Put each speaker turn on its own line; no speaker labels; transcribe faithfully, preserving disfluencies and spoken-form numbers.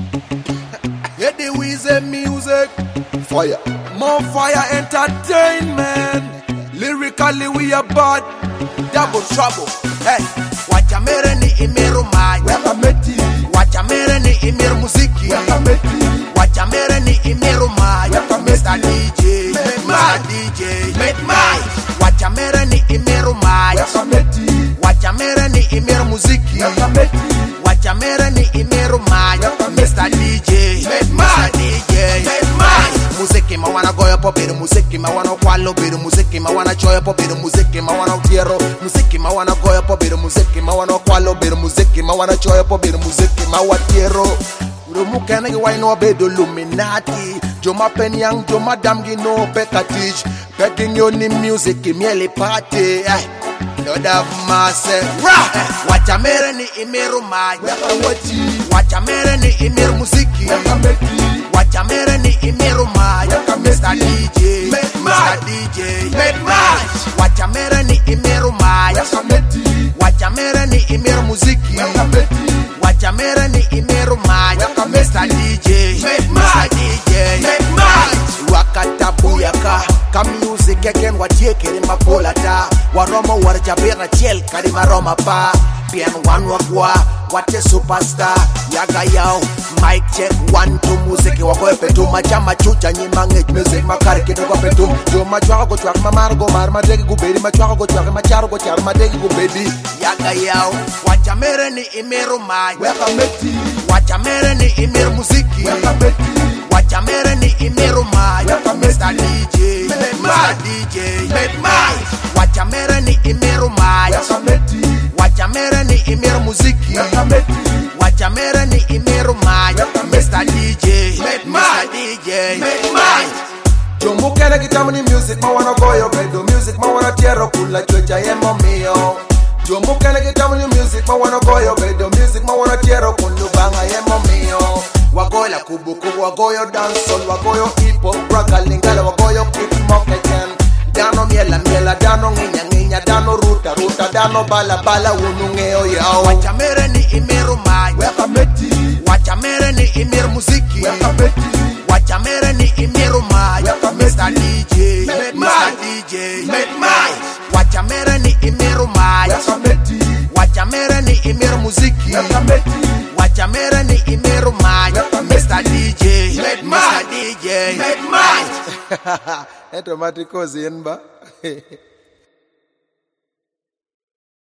Hear the Weezy music. Fire. More fire entertainment. Lyrically we are bad. Double trouble. Hey. Wacha mere ni imeru mai. Weka meti. Wacha mere ni imeru muziki. Weka meti. Wacha mere ni imeru mai. Weka meti. mister D J. mister D J. Make mai. Wacha mere ni imeru mai. Weka meti. Wacha mere ni imeru muziki. Weka meti. Wacha mere ni imeru mai. mister D J. Make mai. D J. Make mai. Muziki ma wana goyo po biru muziki ma wana kwalo biru muziki ma wana choyo po biru muziki ma wana utiero muziki ma wana goyo po biru muziki ma wana kwalo biru muziki ma wana choyo po biru muziki ma watiero Rumu kene ki wine obedo Illuminati Joma pen yang joma dam gi no peka teach Peking yo ni music ki miele party Lord of mercy Wacha mere ni imeru mai Wacha mere ni imeru muziki Wacha mere ni imeru mai mister D J mister D J Wacha mere ni imeru mai Wacha mere ni imeru muziki Wacha mere ni imeru mai mister D J mister D J Wakata buyaka Ka music eken watiekere mapola ta Waroma warjabera chel kari maroma pa Bien one wakwa Wate superstar Yaga yao Mic check one two music Wako epetu Machama chucha Nyima ngej music Makari kido kwa petu Jo machwaka go chwaka Mamargo mar Madegi gubedi Machwaka go chwaka Macharo go chwaka Madegi gubedi Yaga yao Wacha mere ni imeru mai Weka meti Wacha mere ni imeru muziki Weka meti Wacha mere ni imeru mai mister D J mister D J Wacha mere ni imeru mai Wacha mere ni imeru muziki Wacha mere ni imeru mai mister D J mister D J Jomu kene kitamu ni music ma wana goyo bedo music ma wana tiero kula chocha yemo mio Jomu kene kitamu ni music ma wana goyo bedo music ma wana tiero kulu banga yemo mio Wagoya kubu kubu wagoyo dancehall wagoyo hip hop braga lingala wagoyo keep mocketen Dano miela miela dano nginya nginya dano ruta ruta dano bala bala unungeo yao Wacha mere ni imeru mai Weka meti Wacha mere ni imeru muziki Weka meti Wacha mere ni imeru mai mister D J mister D J Wacha mere ni imeru mai Weka meti Wacha mere ni imeru muziki Weka meti Wacha mere ni imeru mai mister D J mister D J Automatic cause in ba